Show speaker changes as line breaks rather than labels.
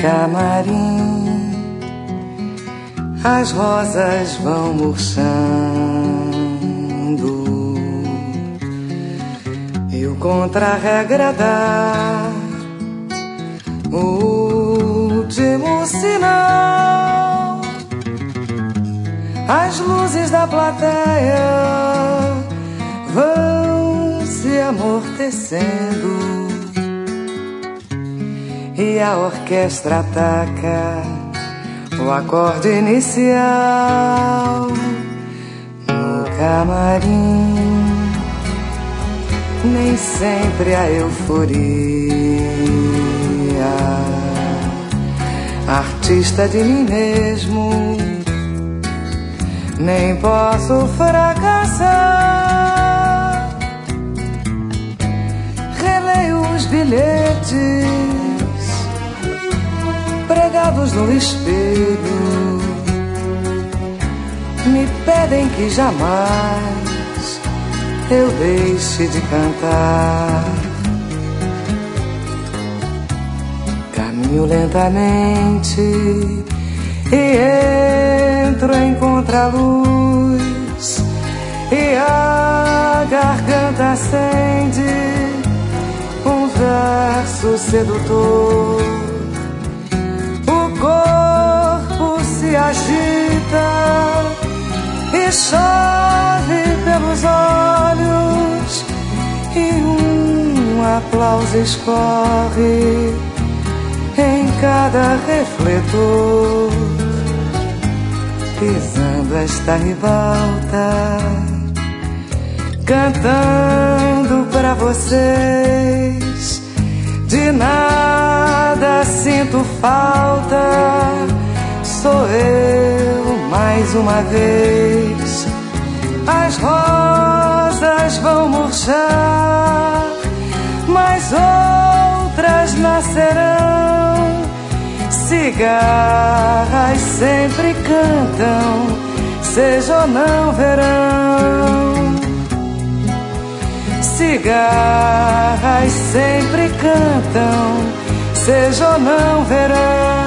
camarim as rosas vão murchando e o contra-regra dá o último sinal. As luzes da plateia vão se amortecendo e a orquestra ataca o acorde inicial. No camarim nem sempre a euforia, artista de mim mesmo, nem posso fracassar. Releio os bilhetes pregados no espelho, me pedem que jamais eu deixe de cantar. Caminho lentamente e entro em contraluz, e a garganta acende um verso sedutor. O corpo se agita e chove pelos olhos, e um aplauso escorre em cada refletor. Pisando esta ribalta, cantando pra vocês, de nada sinto falta, sou eu mais uma vez. As rosas vão murchar, mas outras nascerão. Cigarras sempre cantam, seja ou não verão. Cigarras sempre cantam, seja ou não verão.